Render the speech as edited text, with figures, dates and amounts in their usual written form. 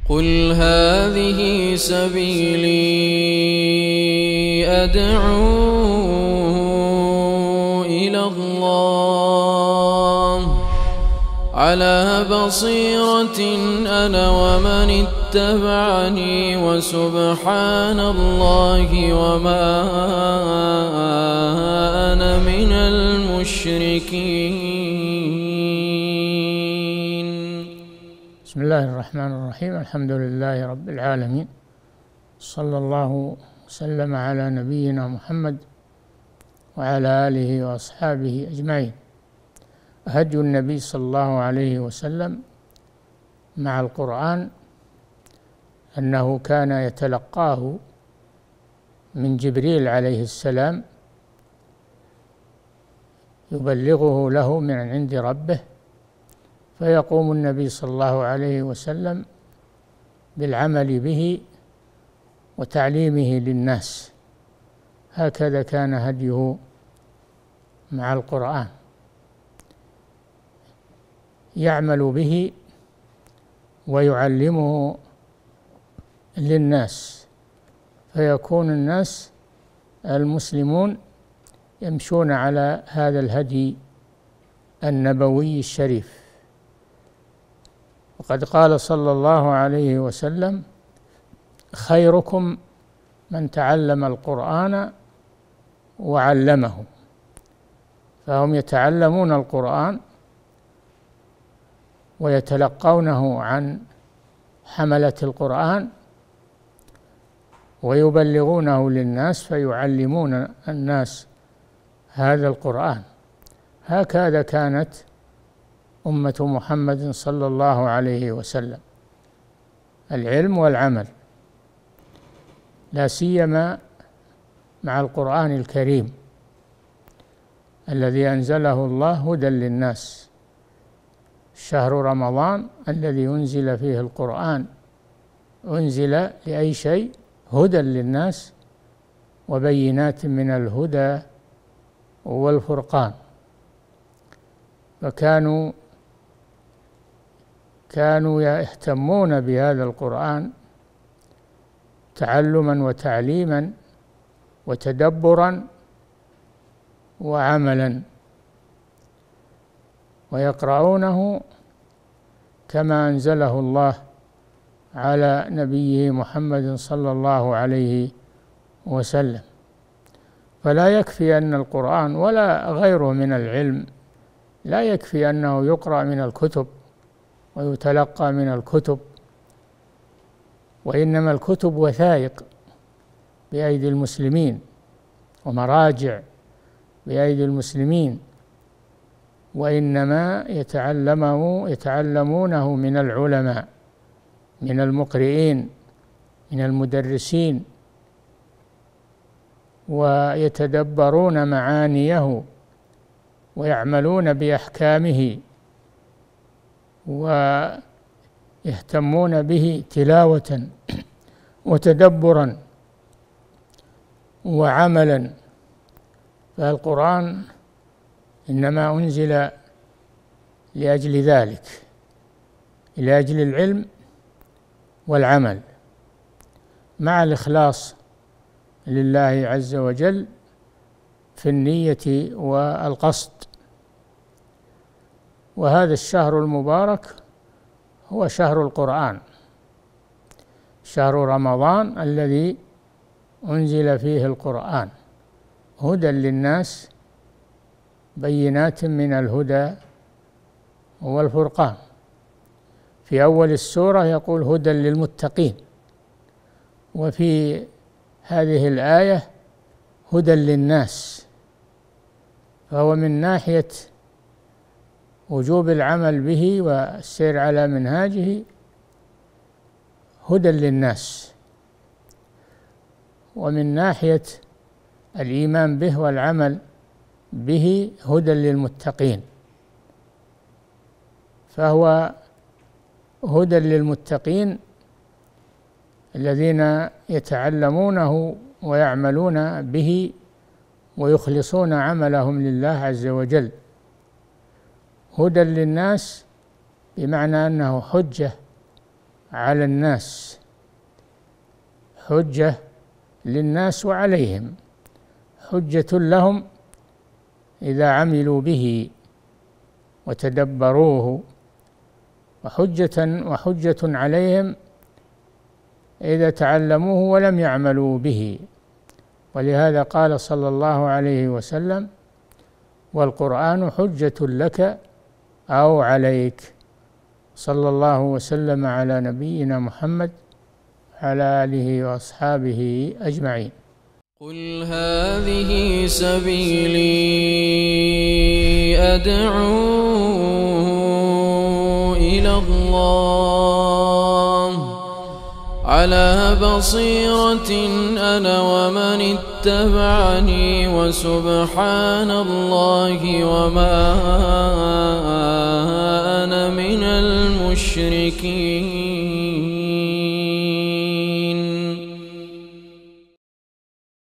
قل هذه سبيلي أدعو إلى الله على بصيرة أنا ومن اتبعني وسبحان الله وما أنا من المشركين. بسم الله الرحمن الرحيم. الحمد لله رب العالمين، صلى الله وسلم على نبينا محمد وعلى آله وأصحابه أجمعين. هدي النبي صلى الله عليه وسلم مع القرآن أنه كان يتلقاه من جبريل عليه السلام يبلغه له من عند ربه، فيقوم النبي صلى الله عليه وسلم بالعمل به وتعليمه للناس. هكذا كان هديه مع القرآن، يعمل به ويعلمه للناس، فيكون الناس المسلمون يمشون على هذا الهدي النبوي الشريف. وقد قال صلى الله عليه وسلم: خيركم من تعلم القرآن وعلمه. فهم يتعلمون القرآن ويتلقونه عن حملة القرآن ويبلغونه للناس، فيعلمون الناس هذا القرآن. هكذا كانت أمة محمد صلى الله عليه وسلم، العلم والعمل، لا سيما مع القرآن الكريم الذي أنزله الله هدى للناس. شهر رمضان الذي أنزل فيه القرآن أنزل لأي شيء؟ هدى للناس وبينات من الهدى والفرقان. فكانوا يهتمون بهذا القرآن تعلما وتعليما وتدبرا وعملا، ويقرؤونه كما أنزله الله على نبيه محمد صلى الله عليه وسلم. فلا يكفي أن القرآن ولا غيره من العلم، لا يكفي أنه يقرأ من الكتب ويتلقى من الكتب، وإنما الكتب وثائق بأيدي المسلمين ومراجع بأيدي المسلمين، وإنما يتعلمونه من العلماء، من المقرئين، من المدرسين، ويتدبرون معانيه ويعملون بأحكامه ويهتمون به تلاوة وتدبرا وعملا. فالقرآن إنما أنزل لأجل ذلك، لأجل العلم والعمل مع الإخلاص لله عز وجل في النية والقصد. وهذا الشهر المبارك هو شهر القرآن، شهر رمضان الذي أنزل فيه القرآن هدى للناس بينات من الهدى والفرقان. في أول السورة يقول هدى للمتقين، وفي هذه الآية هدى للناس. فهو من ناحية وجوب العمل به والسير على منهاجه هدى للناس، ومن ناحية الإيمان به والعمل به هدى للمتقين. فهو هدى للمتقين الذين يتعلمونه ويعملون به ويخلصون عملهم لله عز وجل. هدى للناس بمعنى أنه حجة على الناس، حجة للناس وعليهم، حجة لهم إذا عملوا به وتدبروه، وحجة عليهم إذا تعلموه ولم يعملوا به. ولهذا قال صلى الله عليه وسلم: والقرآن حجة لك أو عليك. صلى الله وسلم على نبينا محمد على آله وأصحابه أجمعين. قل هذه سبيلي أدعو إلى الله على بصيرة أنا ومن اتبعني وسبحان الله وما أنا من المشركين.